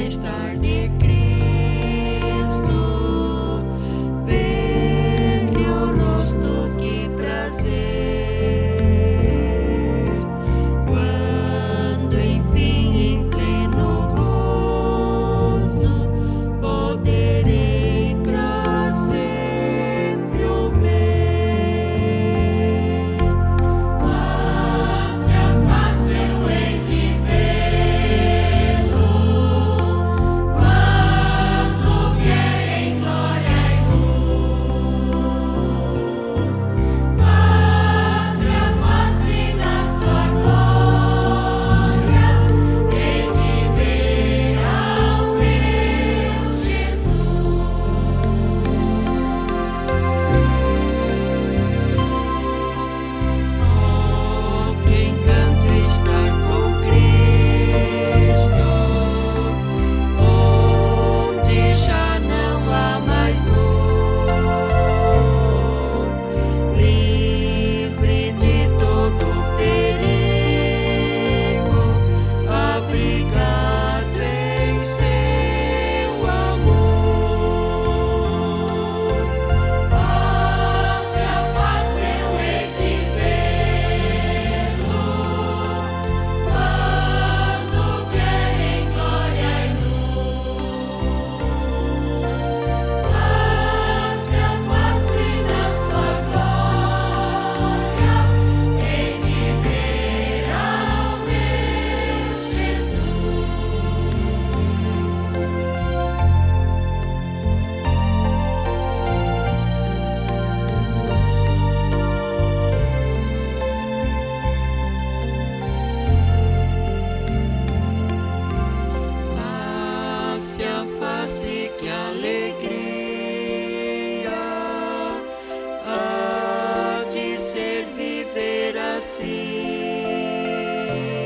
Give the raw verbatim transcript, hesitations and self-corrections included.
estar de Cristo, ver meu rosto, que prazer. Quando enfim em pleno gozo poderei pra sempre o ver. Face a face eu hei de vê-lo, quando vier em glória e luz. Face a face na sua glória, hei de ver ao meu Jesus. Oh, que encanto estar com Cristo, onde já não há mais dor, livre de todo perigo, abrigado em seu amor. Face a face eu hei de vê-lo, quando vier em glória e luz. Face a face na sua glória, hei de ver ao meu Jesus. Face a face, que alegria há de ser viver assim.